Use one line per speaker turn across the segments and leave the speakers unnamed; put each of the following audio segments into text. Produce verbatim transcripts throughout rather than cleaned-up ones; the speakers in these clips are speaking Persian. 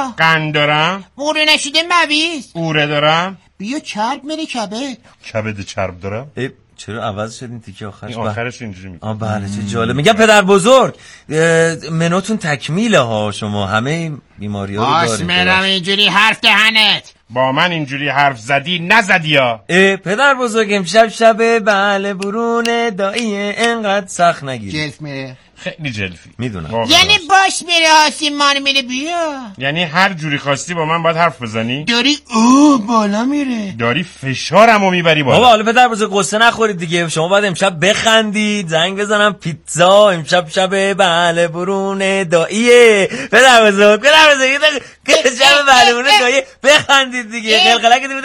بیا.
قند دارم.
موره نشیده مویز.
اوره دارم.
بیا چرب میره کبد.
کبد چرب دارم.
چرا عوض شدین تیکه آخرش؟
این آخرش اینجوری میگه.
آه بله چه جالب. میگم پدر بزرگ منوتون تکمیله ها، شما همه بیماری‌ها رو دارید.
آسمرم اینجوری حرف دهنت.
با من اینجوری حرف زدی نزدی ها.
پدر بزرگ امشب شب بله برون داییه انقدر سخت نگیری.
جلف میره.
خیلی جلفی
میدونم.
یعنی باش میره آسیمان میره بیا.
یعنی هر جوری خواستی با من باید حرف بزنی؟
داری اوه بالا میره.
داری فشارمو میبری بالا.
بابا حالا پدر بزرگ قصه نخورید دیگه، شما باید امشب بخندید، زنگ بزنم پیتزا امشب شب بله برون داییه. پدر بزرگ پدر بزرگ شب بله برون داییه بخندید دیگه. قلقلک دیگه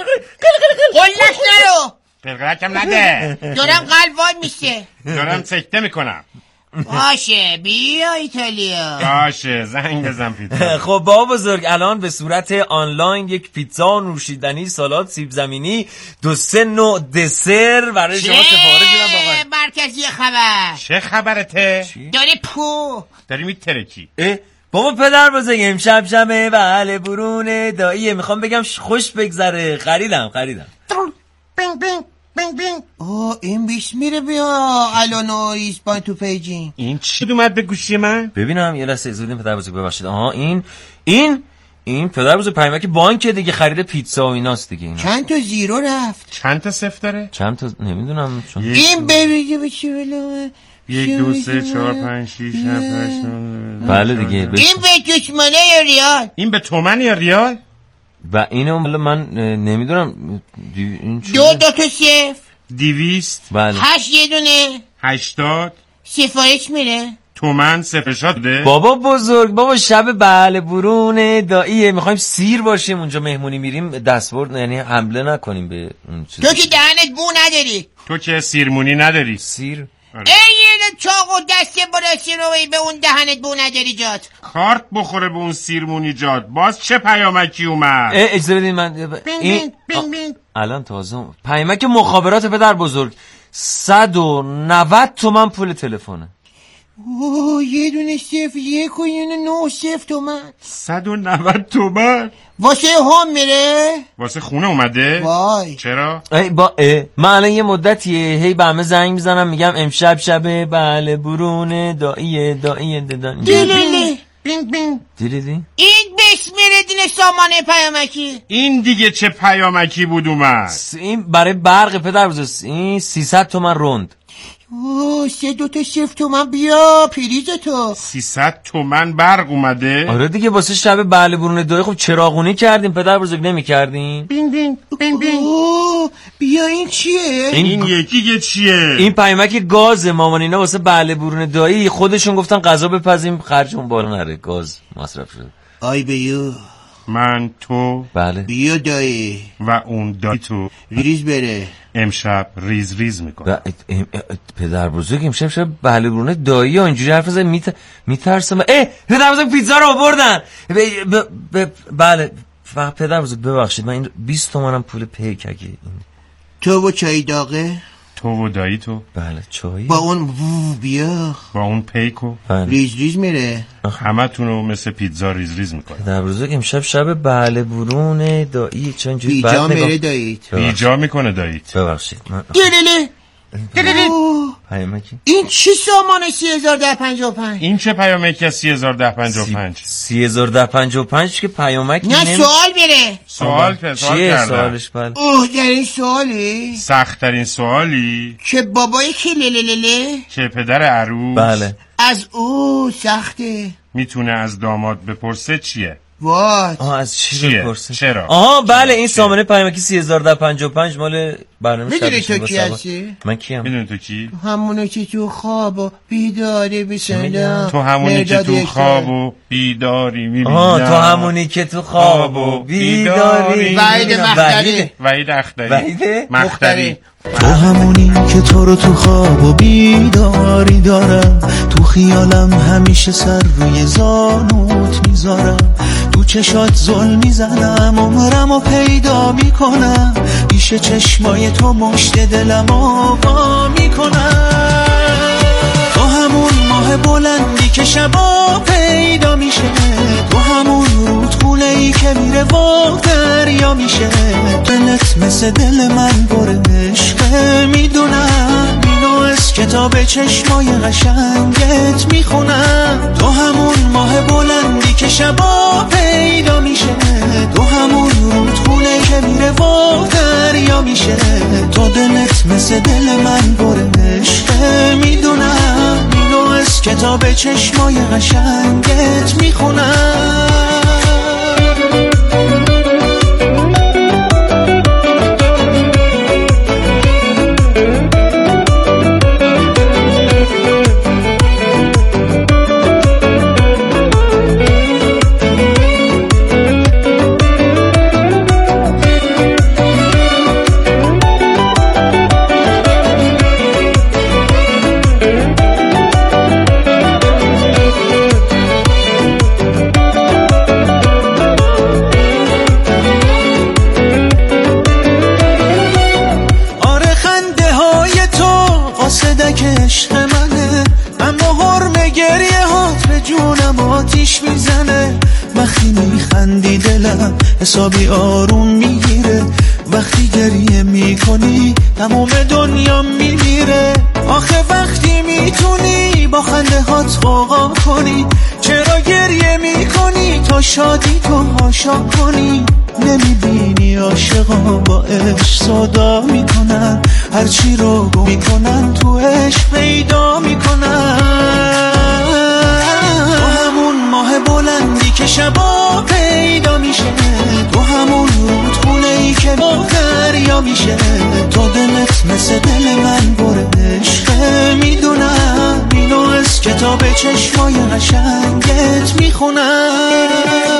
قلقلک نرو.
قلقلکم نده.
دارم قلب وای میشه.
دارم سکته میکنم.
باشه بیا ایتالیا.
باشه زنگ بزن پیتزا.
خب بابا بزرگ الان به صورت آنلاین یک پیتزا، نوشیدنی، سالاد، سیب زمینی، دو سه نوع دسر برای شما سفارش میدم. بابا
مرکزی خبر.
چه خبرته؟
داری پو
داری میترکی.
بابا پدر بزرگ امشب شب بله برون داییه، میخوام بگم خوش بگذره. خریدم خریدم
بینگ بینگ بینگ بینگ. اوه این بیش میره بیا الان ایسپان تو پیجین.
این چی اومد به گوشی من؟
ببینم یه لحظه زودیم پدر بزرگ ببخشید. آها این این این پدر بزرگ پیامک بانک دیگه، خرید پیتزا و ایناست دیگه. اینا
چند تا زیرو رفت؟
چند تا صفر داره؟
چند تا نمیدونم چون
این ببینید به چی بله.
یک دو سه چهار پنج شیش هفت هشت.
بله دیگه.
این به دشمنه یا ریال؟
این به تومن یا ریال؟
و اینو من نمیدونم این چی؟
دو دو تا صفر.
دیویست.
بله.
هشت یه دونه.
هشتاد.
سفارش میره.
تومن سفر شده.
بابا بزرگ بابا شب بله برون داییه، میخوایم سیر باشیم اونجا، مهمونی میریم دستورد یعنی حمله نکنیم به اون چیز.
تو که دهنت بو نداری.
تو که سیرمونی نداری.
سیر
ای یه چاق و دسته براسی رو به اون دهنت بو نداری جات.
کارت بخوره به اون سیرمونی جات. باز چه پیامکی اومد؟
اجازه بدین من
بینگ بینگ بینگ بینگ.
الان تازه پیامک مخابرات پدر بزرگ صد و نود تومن پول تلفنه.
اوه یه دونه صفر یک و یه دونه نه صفر تومن.
صد و نود تومن
واسه هم میره.
واسه خونه اومده.
وای
چرا؟
ای با اه. من الان یه مدتیه هی به همه زنگ میزنم میگم امشب شب بله برون داییه داییه ددان
دیلیلی بینگ بینگ.
دیدی؟
این بس میره دین سامانه پیامکی.
این دیگه چه پیامکی بود اومد؟
این برای برق پدر بزرگ این سیصد تومن روند.
اوه سه دو تا صفر تومن بیا پریز تو.
سیصد تومن برق اومده.
آره دیگه واسه شب بله برون داییه. خب چراغونی کردیم پدر بزرگ نمی کردیم؟
بینگ بینگ بینگ بینگ. اوه بیا این چیه؟
این, این یکی که چیه؟
این پیامک گاز مامانینا واسه بله برون دایی، خودشون گفتن غذا بپزیم خرجمون بالا نره، گاز مصرف شد.
آی بیو
من تو
بله
بیا دایی
و اون دایی تو
ریز بره
امشب ریز ریز میکنه.
پدر بزرگ امشب شب بله برونه دایی ها اینجوری حرف زد میت... میترسم. اه پدر بزرگ پیتزا رو آوردن. ب... ب... ب... بله پدر بزرگ ببخشید من این بیست تومنم پول پیکگه.
تو و چای داغه.
تو و دایی تو.
بله چای
با اون وو بیا
با اون پیکو.
بله.
ریز ریز میره.
همه تونو مثل پیتزا ریز ریز میکنه.
پدر بزرگ امشب شب بله برونه دایی چون اینجوری
بیجا میره داییت.
بیجا میکنه داییت.
ببخشید من
دیلیلی دیلیلی.
پیامکی
این چی سامانه سی هزار ده پنجاه و پنج؟
این چه پیامکی از سی هزار ده پنجاه و پنج؟
سی هزار ده پنجاه و پنج که پیامکی
نه
نمی...
سوال میره.
سوال که سوال
چیه
کردم.
سوالش بله؟
اوه در این سوالی
سخت‌ترین سوالی
که بابای که لللله
که پدر عروس
بله
از او سخته
میتونه از داماد بپرسه چیه؟
وات
آها از چی
چیه؟
بپرسه؟
چرا؟
آها بله این سامانه پیامکی سی هزار ده پنجاه و پنج مال برنامه
میدونی
شبیه
تو کی هستی؟
من کیم؟
میدونی تو کی؟
همونو که تو خواب و بیداری بسنم.
تو همونی که تو خواب و بیداری میبینم.
آها تو همونی که تو خواب و بیداری.
وحید مختاری.
وحید اختری.
وحید
مختاری.
تو همونی که تو رو تو خواب و بیداری دارم، تو خیالم همیشه سر روی زانوت میذارم، تو چشات ظلم میزنم عمرم و پیدا میکنم، پیش چشمای تو مشت دلم آوا میکنم. تو همون ماه بلندی که شبا پیدا میشه، تو همون رود و دریا میشه. دلت مثل دل من پر عشقه، میدونم اینو از کتاب چشمای قشنگت میخونم. تو همون ماه بلندی که شبا پیدا میشه، تو همون رودخونه که میره و دریا میشه. تو دلت مثل دل من پر عشقه، میدونم اینو از کتاب چشمای قشنگت میخونم. حسابی آروم میگیره وقتی گریه میکنی، تمام دنیا میمیره. آخه وقتی میتونی با خنده هات غوغا کنی، چرا گریه میکنی تا شادی تو هاشا کنی؟ نمیبینی عاشقا با عشق صدا میکنن، هرچی رو گم میکنن تو عشق پیدا میکنن. تو همون ماه بلندی که شبا پیدا میشه، تو همون رودخونه ای که با دریا میشه. تو دلت مثل دل من پر عشقه، میدونم اینو از کتاب چشمای قشنگت میخونم.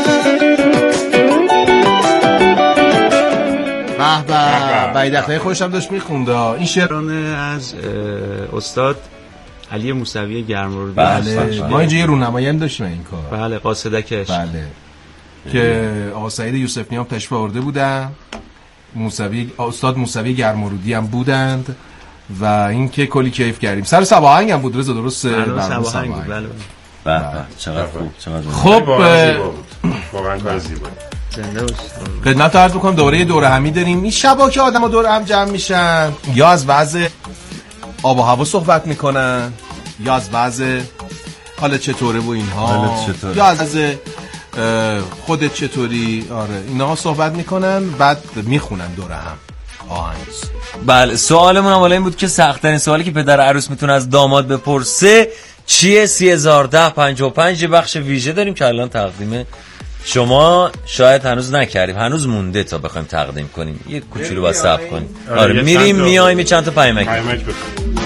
به به بایدخته خوشم داشت میخوند. این شعرانه
از استاد علی موسوی گرمرودی.
بله ما اینجا یه رونمایی هم داشتیم این کار.
بله قاصدکش.
بله که آقا سعید یوسفی هم تشریف آورده بودن، موسوی استاد موسوی گرمرودی هم بودند و این که کلی کیف کردیم. سر سباهنگ هم بود. رضا درسته؟
بله سباهنگ بود. بله
بله چقدر خوب چقدر
خب
واقعا کار زیبا.
زنده باشید.
خدمت عرض می‌کنم دوره دوره همی داریم. این شبا که آدم‌ها دور هم جمع میشن، یا از وضع آب و هوا صحبت میکنن، یا از وضع حالت چطوره و اینها، یا از خودت چطوری، آره اینا صحبت میکنن، بعد میخونن دوره هم آهنگ.
بله سوالمون هم این بود که سخت‌ترین سوالی که پدر عروس میتونه از داماد بپرسه چیه؟ سی هزار و ده پنجاه و پنج بخش ویژه داریم که الان تقدیم شما شاید هنوز نکردیم، هنوز مونده تا بخوایم تقدیم کنیم. یه کوچولو با صبر کنیم. آره میریم میایم چند تا پیامک
پیامک بکنیم.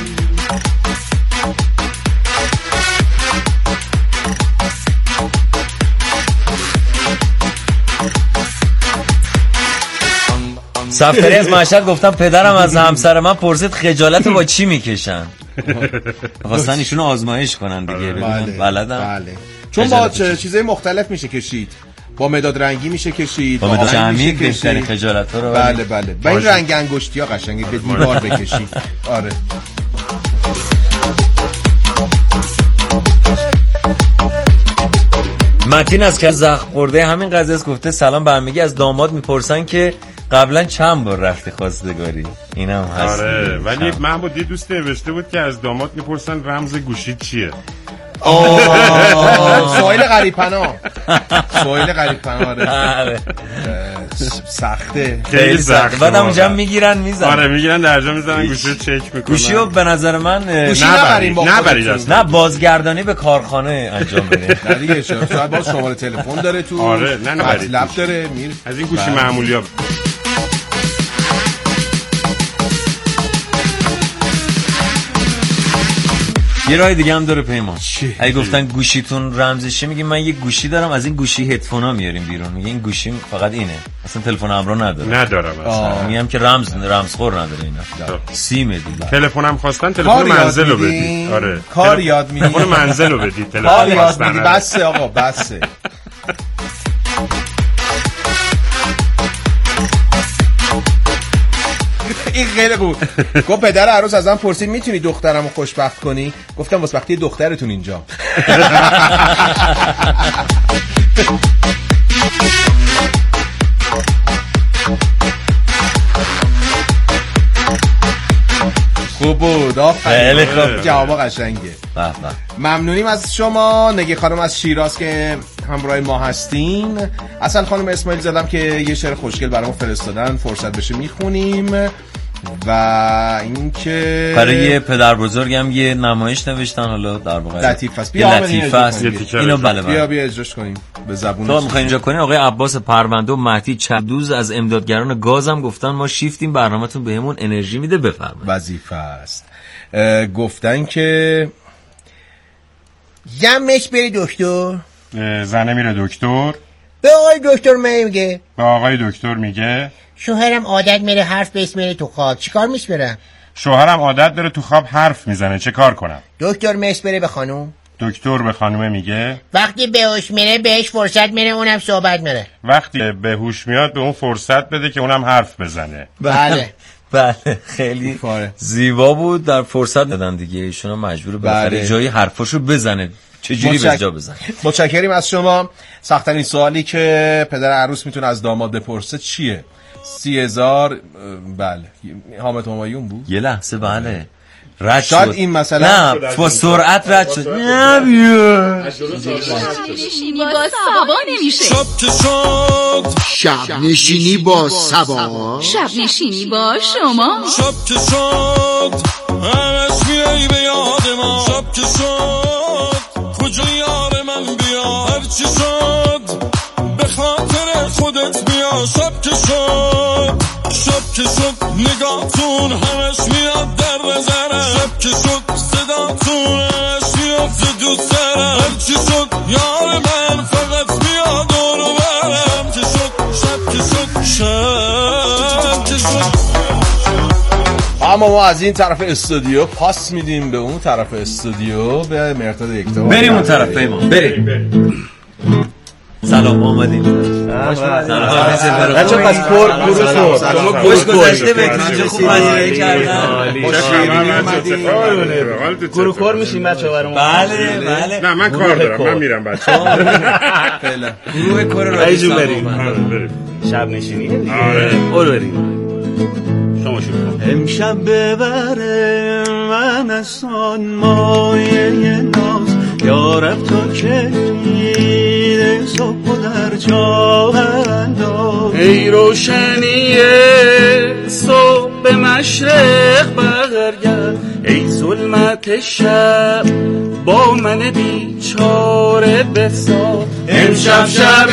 سفتری از مشهد گفتم پدرم از همسر من پرسید خجالت با چی میکشن. خواستن ایشونو آزمایش کنن دیگه ببینن بلدن.
بله چون با چیزای مختلف میشه کشید، با مداد رنگی میشه کشید،
با مداد عمیق بیشترین خجالت ها رو.
بله بله و این رنگ انگشتی ها قشنگی به دیوار بکشید. آره
متین از که زخم خورده همین قضیه است گفته سلام به همگی، از داماد میپرسن که قبلا چند بار رفتی خواستگاری؟ اینم هست.
آره ولی محمود یه دوست نوشته بود که از داماد میپرسن رمز گوشی چیه.
سوال غریب‌پنا سوال غریب‌پنا آره سخته
خیلی سخته.
بعدم اونجا میگیرن میزنن.
آره میگیرن درجا میزنن گوشی رو چک میکنن.
گوشی رو به نظر من
نبریم
نبرید
نه بازگردانی به کارخانه انجام بدین.
نه دیگه شاید باز شماره تلفن داره تو.
آره نه نبرید
لب داره میر
از این گوشی معمولی ها.
یه راه دیگه هم داره پیمان. اگه گفتن گوشیتون رمزشه میگیم من یه گوشی دارم، از این گوشی هدفونا میاریم بیرون، میگه این گوشی فقط اینه، اصلا تلفن همراه نداره.
ندارم اصلا.
میگم که رمز رمزخور نداره اینا. سیمه دیگه.
تلفنم خواستن تلفن منزل رو بدید. آره
کار یاد میدی.
تلفن منزل رو بدید.
تلفن یاد میدی. بسه آقا بسه. این خیلی خوب. گفت پدر عروس ازم پرسید میتونی دخترمو خوشبخت کنی؟ گفتم واسه وقتی دخترتون اینجا. بود.
خیلی خوب.
جواب قشنگه.
به به.
ممنونیم از شما. نگی خانم از شیراز که همراه ما هستین. اصل خانم اسماعیل زدم که یه شعر خوشگل برامون فرستادن، فرصت بشه میخونیم. و اینکه
برای پدر بزرگم یه نمایش نوشتن، حالا در واقع
لطیف است.
بیا لطیف است. اینو بله
بیا بیا اجراش کنیم به زبون.
تو میخواین اینجا کنین. آقای عباس پرونده و مهدی چبدوز از امدادگران گازم گفتن ما شیفتیم، برنامه‌تون بهمون انرژی میده. بفرمایید.
وظیفه است. گفتن که
جمعش بری دکتر،
زنه میره دکتر،
به آقای دکتر میگه،
به آقای دکتر میگه
شوهرم عادت میره حرف بهش میره تو خواب، چیکار میشه؟
شوهرم عادت داره تو خواب حرف میزنه، چه کار کنم؟
دکتر مس بره به خانوم،
دکتر به خانومه میگه
وقتی بهوش میره بهش فرصت میره اونم صحبت میره،
وقتی به هوش میاد به اون فرصت بده که اونم حرف بزنه.
بله
بله خیلی زیبا بود. در فرصت دادن دیگه، ایشون مجبور به جایی حرفاشو بزنه، چجوری به جا بزنه.
متشکریم از شما. سخت‌ترین سوالی که پدر عروس میتونه از داماد بپرسه چیه؟ سی هزار. بله حامد همایون بود
یه لحظه. بله رد
شاید
شد.
این مثلا
نه با سرعت رد شد. نه بیا
نشینی با سبا نمیشه.
شب که شد
شب نشینی با سبا،
شب نشینی با شما.
شب که شد همش میای به یاد ما. شب که شد کجا یار من بیا. هرچی شد به خاطر خودت بیا. شب که شد شب که شد نگاهتون همش میاد در نظرم. شب که شد صداتون همش میاد ز دوست دارم. هرچی شد یار من فقط میاد دور و برم. که شد شب که شد شب که شد.
اما ما از این طرف استودیو پاس میدیم به اون طرف استودیو، به مرداد یکتا.
بریم اون طرف پیمان، بریم. سلام آمدین. سلام.
بچه پس پر گروه شد. شما
خوش گذشته بهتون، خوب پذیرایی کردن.
گروه کار میشیم بچه برامون.
بله بله.
نه من کار دارم، من میرم بچه.
گروه کار رو
ایجون بریم. شب نشینی دیگه. برو بریم. شما شروع کن.
امشب ببره من از آن مایه ناز، یارب تا که میره صبح و در جا انداز.
ای روشنیه صبح به مشرق برگرد، ای ظلمت شب با من بیچاره بساز. امشب شب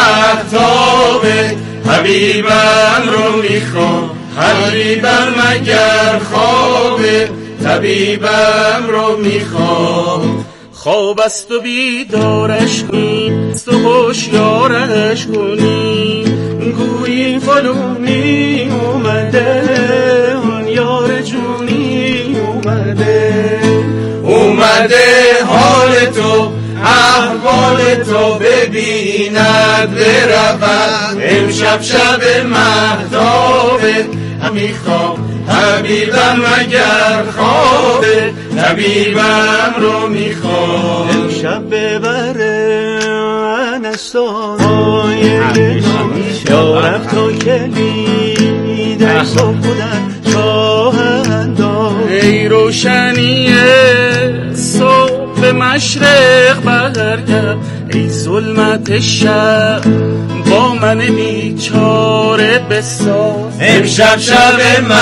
مهتابه حبیبم رو میخوام. حبیبم مگر خوابه طبیبم رو میخوام. خواب است و بیدارش کنی، است و هوشیارش کنی. گویی فلونی اومده، اون یار جونی اومده. اومده حال تو احوال تو ببیند برود. امشب شب مهتابه میخوام. حبیبم مگر خوابه طبیبم رو میخوام.
امشب ببره من از سایه یارب تا کلیده صبح بودن چاه انداز.
ای روشنیه صبح به مشرق برگرد، ای ظلمت شب با من بیچاره بساز. امشب شب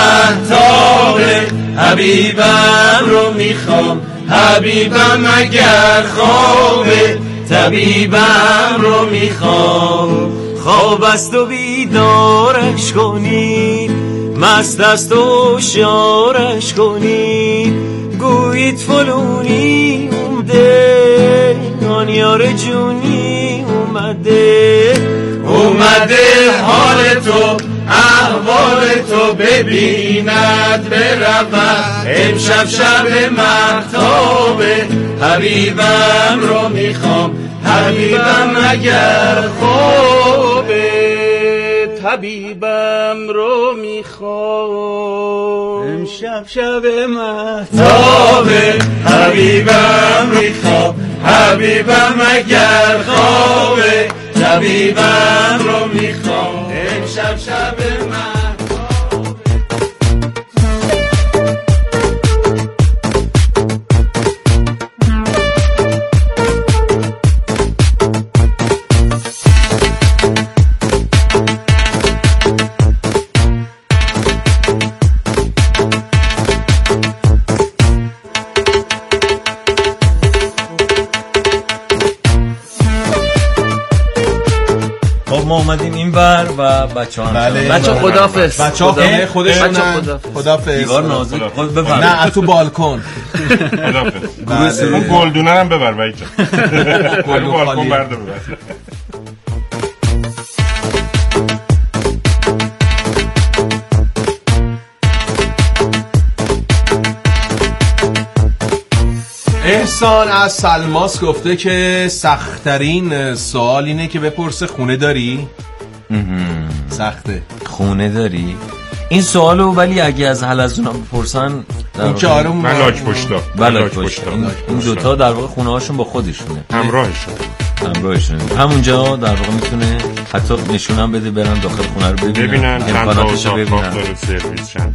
مهتابه حبیبم رو میخوام. حبیبم مگر خوابه طبیبم رو میخوام.
خواب است و بیدارش کنید، مست است و شیارش کنید. گویید فلونی اومده، آن یار جونی اومده.
اومده حال تو احوال تو ببیند برود. امشب شب مهتابه حبیبم رو میخوام. حبیبم مگر خوابه طبیبم رو میخوام.
امشب شب
مهتابه حبیبم میخوام. حبیبم مگر خوابه طبیبم رو میخوام. امشب شب مهتابه.
ما اومدیم اینور و بچه‌ها
بله
بچه خدافظ
بچه‌ها خونه خودشون خدافظ
دیوار نازک خود ببر
نه تو بالکن
خدافظ اون گلدونه هم ببر وای جان بالکن برده ببر.
احسان از سلماس گفته که سخت‌ترین سوال اینه که بپرسه خونه داری؟ سخته.
خونه داری؟ این سوالو ولی اگه از حلزونا بپرسن
اون که آره
من لاک پشتا
لاک پشتا این دوتا در واقع خونه هاشون با خودشونه
همراهشون
همراهشون همونجا در واقع میتونه حتی نشونم بده برن داخل خونه رو ببینن
ببینن
امکاناتشو ببینن
سرویس چند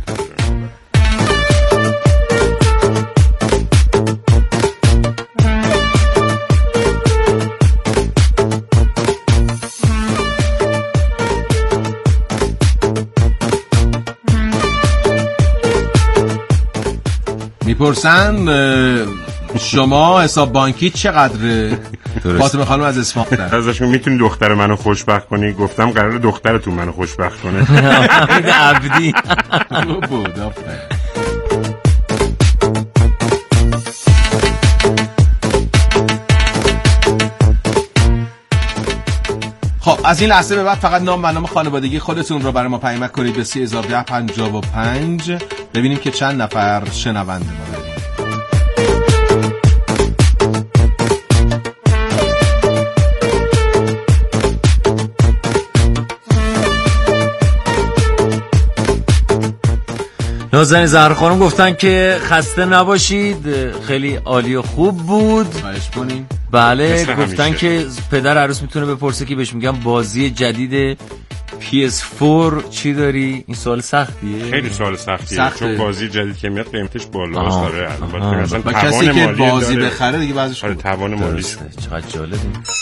میپرسن شما حساب بانکی چقدره؟ فاطمه خانم از اصفهان
ازشون میتونی دختر منو خوشبخت کنی؟ گفتم قراره دخترتون منو خوشبخت کنه.
حمید عبدی
بود آفرین. خب از این لحظه به بعد فقط نام و نام خانوادگی خودتون رو برای ما پیامک کنید به سی هزار و ده پنجاه و پنج ببینیم که چند نفر شنونده ما داریم.
نازنین زهرا خانم گفتن که خسته نباشید خیلی عالی و خوب بود.
خواهش کنیم.
بله گفتن که پدر عروس میتونه بپرسه که بهش میگم بازی جدید پی اس فور چی داری؟ این سوال سختیه؟
خیلی سوال سختیه
سخته.
چون بازی جدید که میاد قیمتش بالاست داره البته مثلا
با کسی که بازی
داره.
بخره دیگه بعضیش
آره توان مالی
چقدر جالب.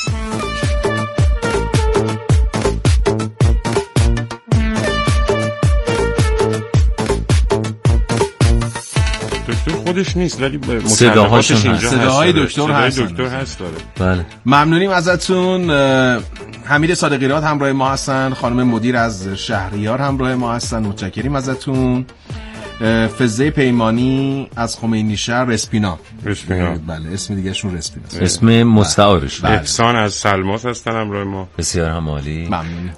دکتر خودش نیست ولی
صداهاشون
هست
صداهای دکتر هست
دکتر هست داره.
بله
ممنونیم ازتون. حمید صادقیراد همراه ما هستن، خانم مدیر از شهریار همراه ما هستن، متشکریم ازتون. فزه پیمانی از خمینی شهر رسپینا
رسپینا
بله اسم دیگه شون رسپینا
اسم مستعارش.
بله. احسان از سلماس هستن همراه ما.
بسیار هم عالی
ممنونیم.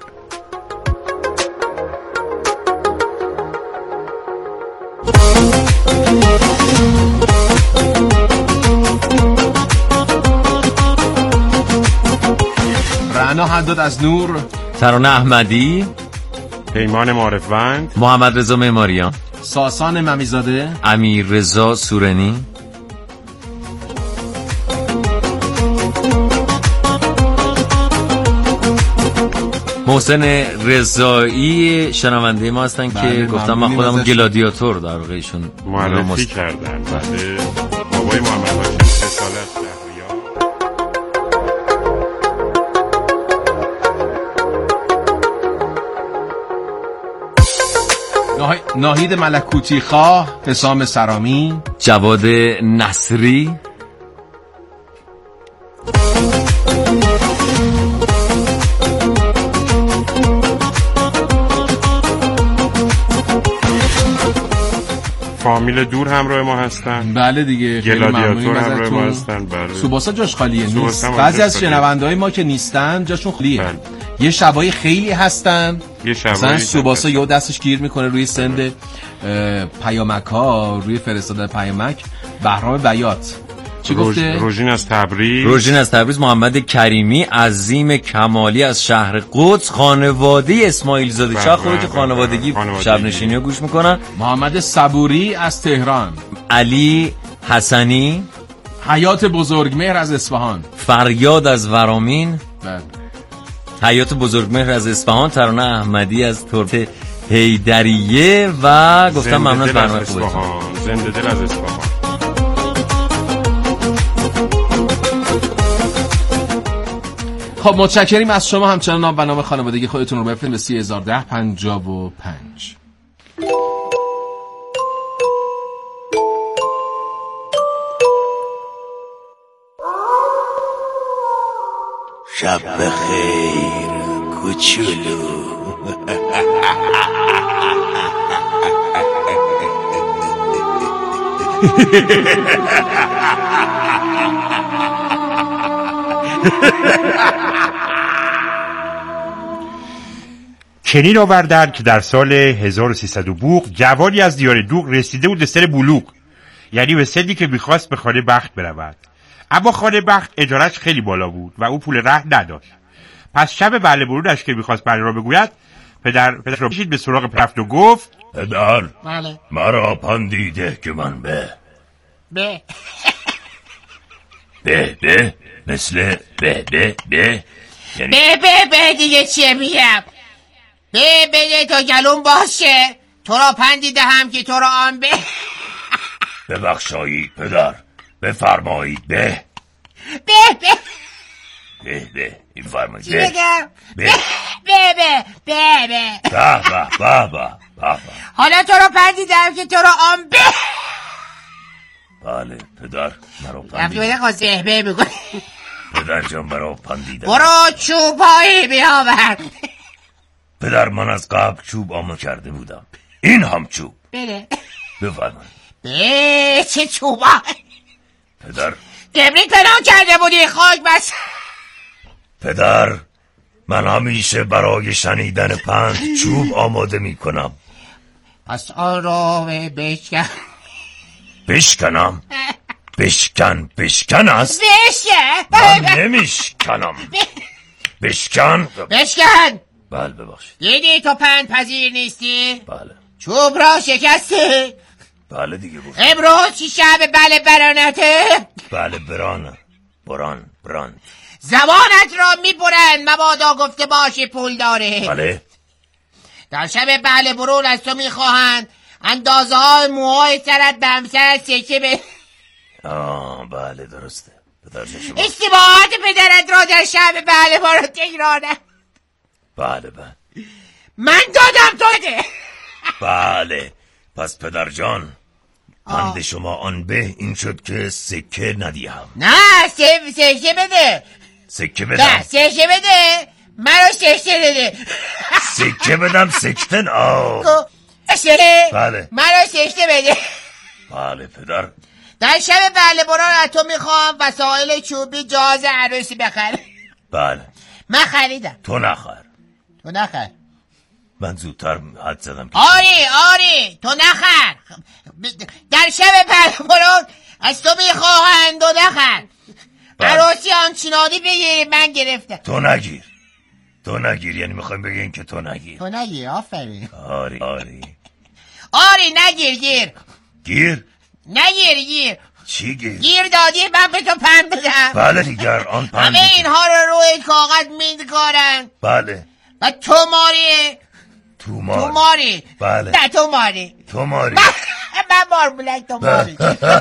رعنا حداد از نور،
ترانه احمدی،
پیمان معرفوند،
محمد رضا معماریان،
ساسان ممیزاده،
امیر رضا سورنی، محسن رضایی شنونده ما هستن که گفتم من خودم گلادیاتور در واقع ایشون
معرفی کردن. بله بابای محمد هاشم سه ساله از
شهریار. ناهید ملکوتی خواه، حسام سرامی،
جواد نصری،
فامیل دور همراه ما هستن.
بله دیگه
گلادیاتور همراه ما هستن. بله
سوباسا جاش خالیه نیست. بعضی از شنونده‌های ما که نیستن جاشون خالیه. بله. یه شبای خیلی هستن مثلا سوباسا یه دستش گیر میکنه روی سند پیامک ها، روی فرستادن پیامک. بهرام بیات چی
روژ...
گفته؟
روژین از تبریز
روژین از تبریز، محمد کریمی، عظیم کمالی از شهر قدس، خانواده اسماعیل زاده. چه خوبه که خانوادگی شب نشینی رو گوش میکنن.
محمد صبوری از تهران،
علی حسنی،
حیات بزرگمهر از اصفهان،
فریاد از ورامین،
بله.
حیات بزرگمهر از اصفهان، ترانه احمدی از ترک هیدریه و گفتم ممنون از برنامه خوبتون.
زنده دل از اصفهان.
خب متشکریم از شما. همچنان نام و نام خانوادگی خودتون رو بفرستید به سی هزار و ده پنجاه و پنج.
شب بخیر کوچولو.
چنین آوردند که در سال هزار و سیصد و بوق جوانی از دیار دوغ رسیده بود به سن بلوغ، یعنی به سنی که میخواست به خانه بخت برود. اما خانه بخت اجارش خیلی بالا بود و او پول رهن نداشت. پس شب بله برونش که میخواست بله را بگوید، پدر پدر را کشید به سراغ رفت و گفت
پدر
بله
مرا پندیده که من به
به
به به مثل به به به
به به به دیگه چیه میگم؟ به بده تا گلون باشه، تو را پندیده هم که تو را آن به
ببخشایی پدر، بفرمایید به
به به
به به این فرمایید
چی
به
بگم؟
به
به به به به
به به به به به
حالا تو را پندیدم که تو را آن به
بله پدر مرا
رفتی
پندیده
بده خواست به به بگو
پدر جان مرا پندیده
برو چوبایی بیاور.
پدر من از قبل چوب آمو کرده بودم، این هم چوب.
بله
بفرمایید.
به چه چوبایی
پدر
دبریت پناه کرده بودی خاک بس.
پدر من همیشه برای شنیدن پند چوب آماده می کنم.
پس آن را بشکن
بشکنم بشکن بشکن است
بشکن
من نمیشکنم. بشکن
بشکن.
بله ببخشید.
دیدی تو پند پذیر نیستی؟
بله.
چوب را شکستی؟
بله دیگه بود.
امروز چی شب بله برانته؟
بله بران بران بران
زبانت را میبرند مبادا گفته باشی پول داره.
بله.
در شب بله برون از تو میخواهند اندازه های موهای سرت به همسرت سکه به
آه بله درسته پدر شما.
اشتباهات پدرت را در شب بله برون تکرارم.
بله بله
من دادم تو ده.
بله پس پدر جان پند شما آن به این شد که سکه ندیم.
نه سکه بده.
سکه بدم.
نه سکه بده. منو سکه بده.
سکه بدم سکتن آه
سکه.
بله
منو سکه بده.
بله پدر.
در شب بله بران از تو میخوام وسایل چوبی جاز عروسی بخر.
بله
من خریدم.
تو نخر.
تو نخر.
من زودتر حد زدم.
آری آری تو نخر. در شب بله بران از تو میخواهند و نخر. عروسی آنچنانی بگیری من گرفتم.
تو نگیر تو نگیر یعنی میخوایم بگیم که تو نگیر.
تو نگیر آفرین.
آری آری
آری نگیر گیر
گیر
نگیر گیر.
چی گیر؟
گیر دادی من به تو پند بدم.
بله دیگر آن پند.
همه اینها رو روی کاغذ میندکارن.
بله.
و تو ماری
تو ماری
تو ماری
بله.
نه تو ماری
تو ماری
من مار بلک تو ماری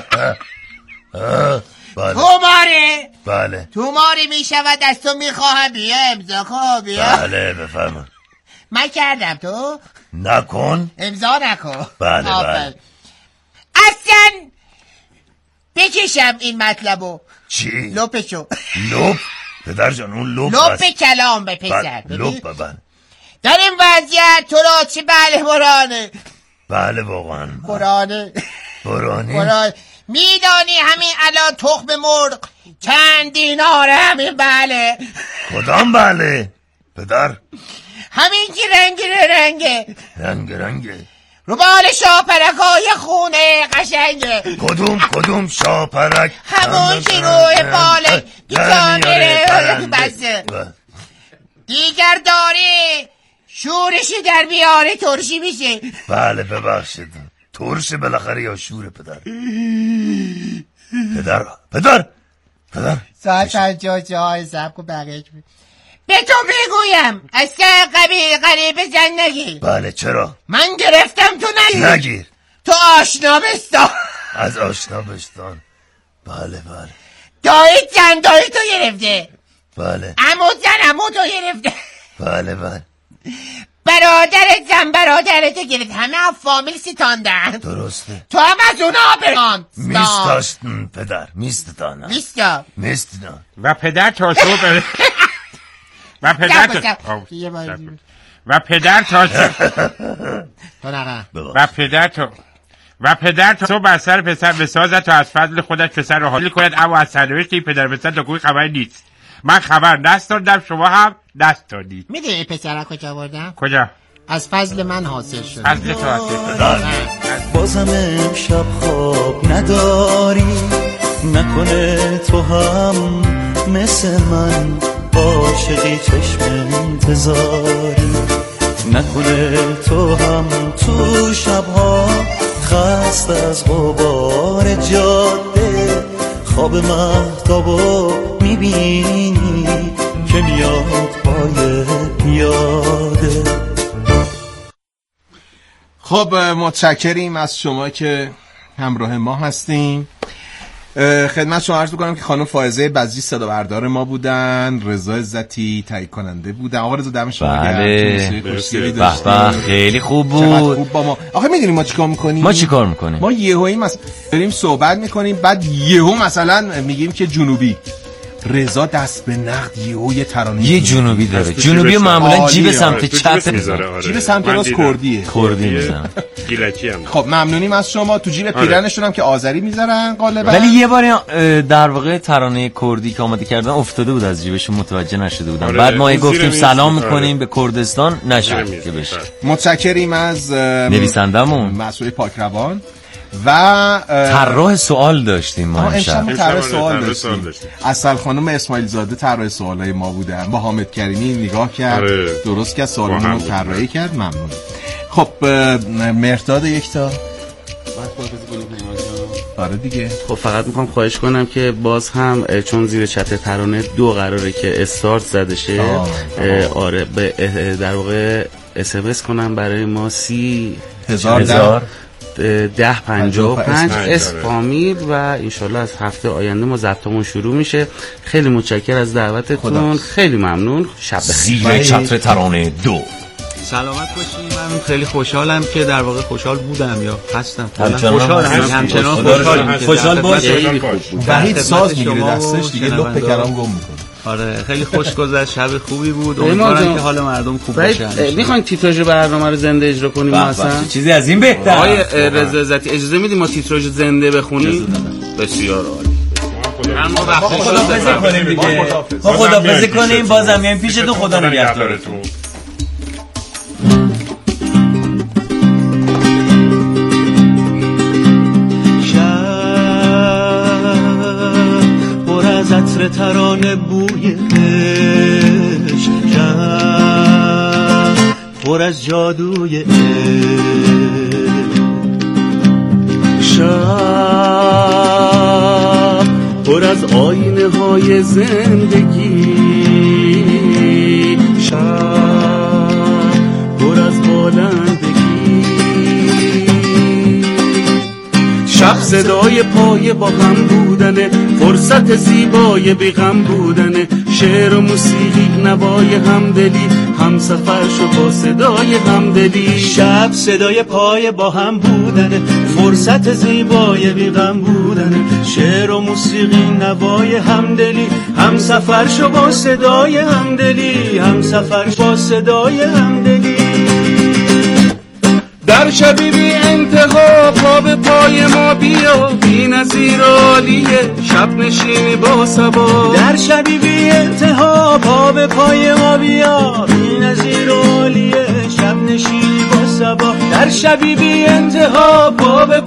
بله.
تو ماری
بله
تو ماری میشود از تو میخواهم بیا امضا کن بیا.
بله بفرما.
من کردم تو
نکن
امضا نکن.
بله بله
اصلا بکشم این مطلبو.
چی؟
لپشو.
لپ پدر جان اون لپ
لپ کلام به پسر.
لپ ببن.
در این وضعیت تو را چه بله برانه.
بله واقعا
برانه
برانه
برانه میدانی همین الان تخم مرغ چند دیناره همین بله.
کدام بله پدر؟
همین که رنگ رنگه
رنگ رنگه
رو بال شاپرکای خونه قشنگه.
کدوم کدوم شاپرک؟
همون که روی بال گیتانره بسته. دیگر داری شورشی در بیاره ترشی میشه.
بله ببخشید ترش بالاخره یا شور پدر. پدر پدر پدر
ساعت پنجاه جای سب کن بقیه به تو بگویم اصلا قبیل قریب زن نگیر.
بله چرا؟
من گرفتم تو نگیر.
نگیر
تو آشنا بستان.
از آشنا بستان. بله بله
دایی زن دایی تو گرفته.
بله
عمو زن عمو تو گرفته.
بله بله
برادرت زن برادرت گرفت. همه هم فامیل ستاندن.
درسته.
تو هم از اونا بران
میستاشتن پدر میستتان
میستا
میستتان
و پدر تا صبح و پدر تو و پدر تا و پدر تو و پدر تو بر سر پسر بسازد تا از فضل خودش پسر را حالی کند، اما از سرنوشت این پدر پسر تا کوی خبری نیست. من خبر دست دادم، شما هم دست دادید.
میدونی این پسر کجا بردم؟
کجا؟
از فضل من حاصل شد.
فضل تو حاصل شد.
بازم امشب خواب نداری، نکنه تو هم مثل من عاشقی چشم انتظاری، نکنه تو هم تو شبها خست از غبار جاده خواب مهتابو میبینی که میاد پای پیاده.
خب متشکریم از شما که همراه ما هستیم. خدمت شما عرض بکنم که خانم فائزه بزری صدا بردار ما بودن، رضا عزتی تهیه کننده بودن. آقا رضا دم شما گرم.
بله بابا خیلی خوب بود.
خوب با ما. آخه میدونیم ما چیکار میکنیم؟
ما چیکار میکنیم؟
ما یهویی مثلا داریم صحبت میکنیم، بعد یهو مثلا میگیم که جنوبی، رضا دست به نقد یهو یه ترانه
یه جنوبی داره. جنوبی معمولا جیب سمت چپ میذاره،
جیب سمت راست کردیه،
کردی میذارن.
گیلکی هم.
خب ممنونیم از شما. تو جیب پیرنشون هم که آذری میذارن غالبا.
ولی یه بار در واقع ترانه کردی که آماده کردن افتاده بود از جیبشون، متوجه نشده بودن. آره. بعد ما گفتیم سلام میکنیم به کردستان، نشد که بشه.
متشکریم از
نویسندمون
مسئول پاکروان و
طراح سوال داشتیم ما
امشب. طراح سوال داشتیم. اصل خانم اسماعیل زاده طراح سوالای ما بودن، با حامد کریمی نگاه کرد. آره. درست که سوالمون رو طراحی کرد. ممنون. خب مرداد یکتا آره دیگه.
خب فقط میخوام خواهش کنم که باز هم چون زیر چتر ترانه دو قراره که استارت زده شه، آره به در واقع اس ام اس کنم برای ما سی هزار ده پنجاه و پنج اسپامیل و انشالله از هفته آینده ما ضبطمون شروع میشه. خیلی متشکر از دعوتتون، خیلی ممنون. شب
زیر چتر ترانه دو.
سلامت باشید. من خیلی خوشحالم که در واقع خوشحال بودم یا هستم.
همچنان
همچنان خوشحالم.
خوشحال باشید.
وحید ساز میگیره دستش دیگه، لپ کلام گم میکنه.
آره خیلی خوش گذشت، شب خوبی بود. امیدوارم که حال مردم خوب باشه.
میخواین تیتراژ برنامه رو زنده اجرا کنیم مثلا؟
چیزی از این بهتر.
آقای رضا عزتی اجازه میدیم ما تیتراژ زنده بخونیم؟ بسیار عالی. اما وقتی
خدافظی کنیم دیگه. ما خدافظی کنیم، بازم میایم پیشتون. خدا نگهدارتون.
عطر ترانه بوی عشق، شب پر از جادوی عشق، شب پر از آینه های زندگی، شب پر از بالندگی، شب صدای پای با هم بودنه، فرصت زیبای بیغم بودنه، شعر و موسیقی نوای همدلی، هم سفر شو با صدای همدلی، شب صدای پای با هم بودنه، فرصت زیبای بیغم بودنه، شعر و موسیقی نوای همدلی، هم سفر شو با صدای همدلی، هم سفر با صدای همدلی. در شبی بی انتها پا به پای ما بیا، بی نظیر عالیه شب نشینی با صبا، در شبی بی انتها پا به پای ما بیا، بی نظیر عالیه شب نشینی با صبا، در شبی بی انتها پا به